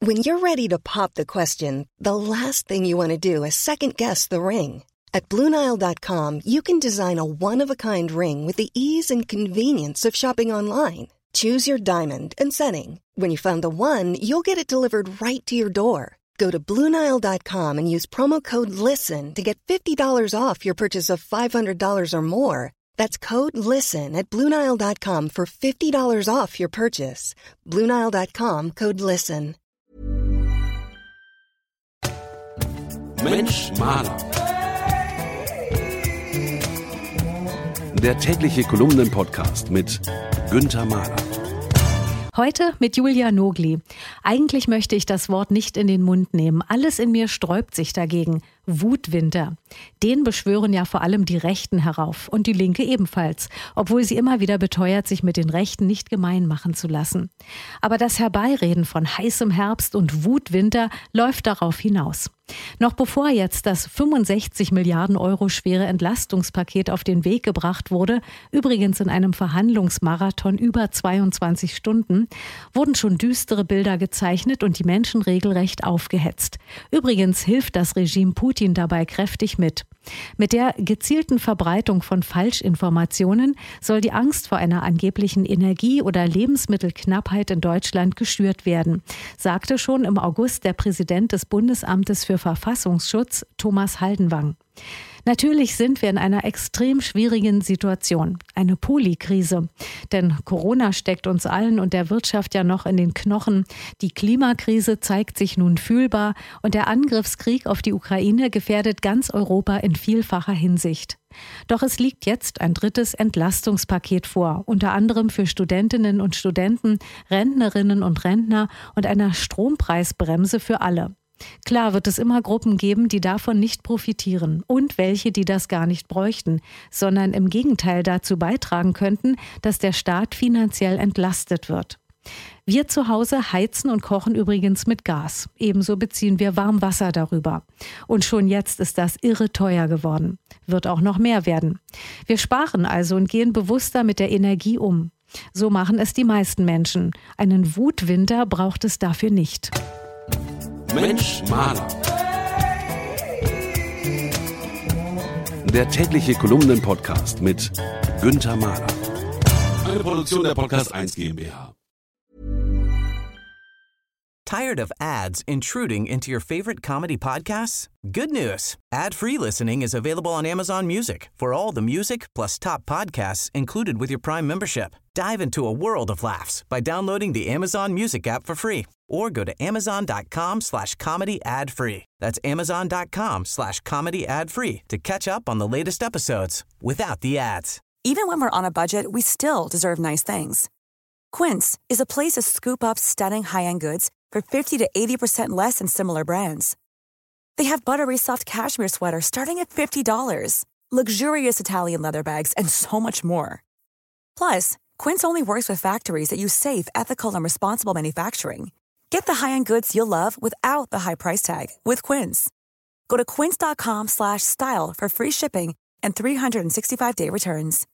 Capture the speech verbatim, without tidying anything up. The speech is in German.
When you're ready to pop the question, the last thing you want to do is second-guess the ring. At Blue Nile dot com, you can design a one-of-a-kind ring with the ease and convenience of shopping online. Choose your diamond and setting. When you find the one, you'll get it delivered right to your door. Go to Blue Nile dot com and use promo code LISTEN to get fifty dollars off your purchase of five hundred dollars or more. That's code LISTEN at Blue Nile dot com for fifty dollars off your purchase. Blue Nile dot com, code LISTEN. Mensch Maler. Der tägliche Kolumnen-Podcast mit Günther Mahler. Heute mit Julia Nogli. Eigentlich möchte ich das Wort nicht in den Mund nehmen. Alles in mir sträubt sich dagegen. Wutwinter. Den beschwören ja vor allem die Rechten herauf und die Linke ebenfalls, obwohl sie immer wieder beteuert, sich mit den Rechten nicht gemein machen zu lassen. Aber das Herbeireden von heißem Herbst und Wutwinter läuft darauf hinaus. Noch bevor jetzt das fünfundsechzig Milliarden Euro schwere Entlastungspaket auf den Weg gebracht wurde, übrigens in einem Verhandlungsmarathon über zweiundzwanzig Stunden, wurden schon düstere Bilder gezeichnet und die Menschen regelrecht aufgehetzt. Übrigens hilft das Regime Putin dabei kräftig mit. Mit der gezielten Verbreitung von Falschinformationen soll die Angst vor einer angeblichen Energie- oder Lebensmittelknappheit in Deutschland geschürt werden, sagte schon im August der Präsident des Bundesamtes für Verfassungsschutz, Thomas Haldenwang. Natürlich sind wir in einer extrem schwierigen Situation, eine Polikrise. Denn Corona steckt uns allen und der Wirtschaft ja noch in den Knochen. Die Klimakrise zeigt sich nun fühlbar und der Angriffskrieg auf die Ukraine gefährdet ganz Europa in vielfacher Hinsicht. Doch es liegt jetzt ein drittes Entlastungspaket vor, unter anderem für Studentinnen und Studenten, Rentnerinnen und Rentner und einer Strompreisbremse für alle. Klar wird es immer Gruppen geben, die davon nicht profitieren und welche, die das gar nicht bräuchten, sondern im Gegenteil dazu beitragen könnten, dass der Staat finanziell entlastet wird. Wir zu Hause heizen und kochen übrigens mit Gas. Ebenso beziehen wir Warmwasser darüber. Und schon jetzt ist das irre teuer geworden. Wird auch noch mehr werden. Wir sparen also und gehen bewusster mit der Energie um. So machen es die meisten Menschen. Einen Wutwinter braucht es dafür nicht. Mensch Maler. Der tägliche Kolumnen-Podcast mit Günther Mahler. Eine Produktion der Podcast eins GmbH. Tired of ads intruding into your favorite comedy podcasts? Good news. Ad-free listening is available on Amazon Music for all the music plus top podcasts included with your Prime membership. Dive into a world of laughs by downloading the Amazon Music app for free or go to amazon.com slash comedy ad free. That's amazon.com slash comedy ad free to catch up on the latest episodes without the ads. Even when we're on a budget, we still deserve nice things. Quince is a place to scoop up stunning high-end goods for fifty to eighty percent less than similar brands. They have buttery soft cashmere sweaters starting at fifty dollars, luxurious Italian leather bags, and so much more. Plus, Quince only works with factories that use safe, ethical, and responsible manufacturing. Get the high-end goods you'll love without the high price tag with Quince. Go to quince.com slash style for free shipping and three sixty-five day returns.